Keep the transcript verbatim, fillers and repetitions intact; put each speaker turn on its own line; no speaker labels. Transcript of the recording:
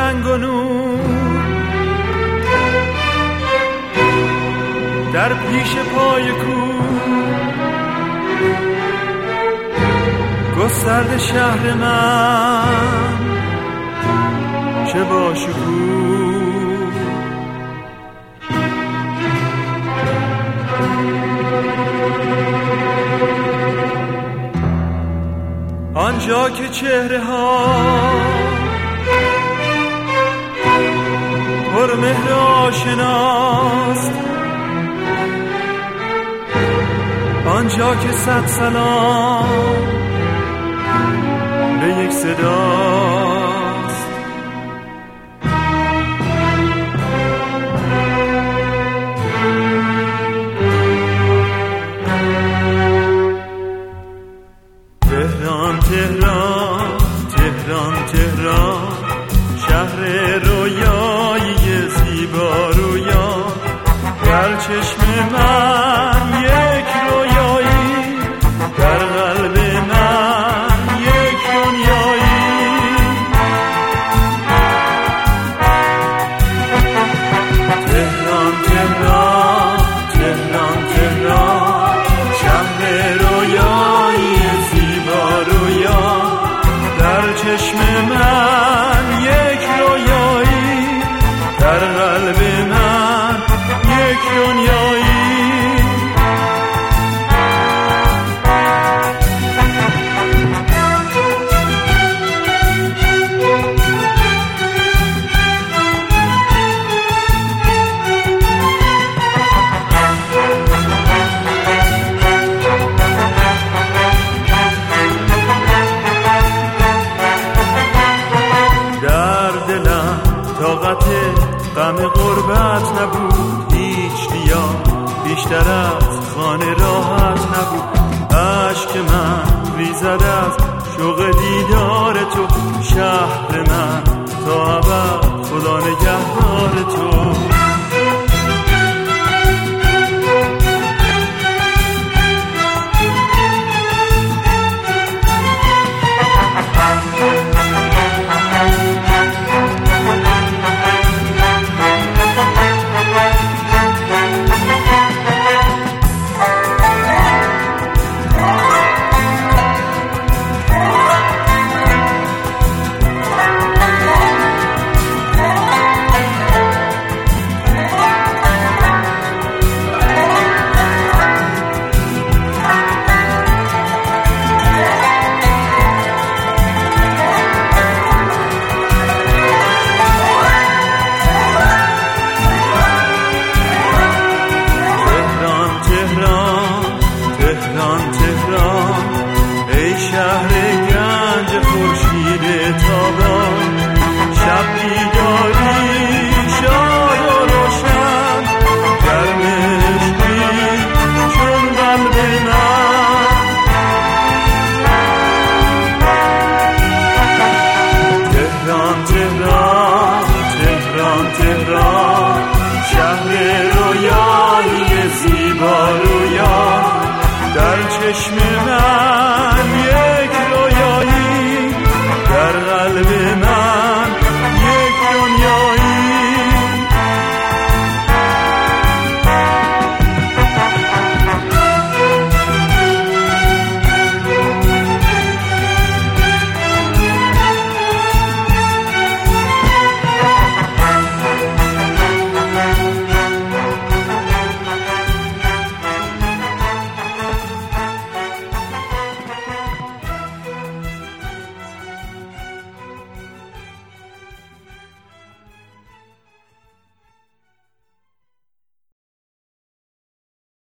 رنگ و نور در پیش پای کوه گسترده شهر من چه با شکوه. آنجا که چهره ها پر مهر آشناست، آنجا که صد سلام به یک صداست. تهران تهران تهران تهران شهر رویایی زیبا رویا، در چشم من یک رویایی، در قلب من یک دنیایی. تهران تهران تهران تهران شهر رویایی زیبا رویا، در چشم من یک رویایی، در قلب من یک دنیایی. طاقت غم غربت نبود، هیچ دیا بیشتر از خانه راحت نبود. عشق من ریزد از شوق دیدار تو، شهر من تا ابد خدا نگهدار تو.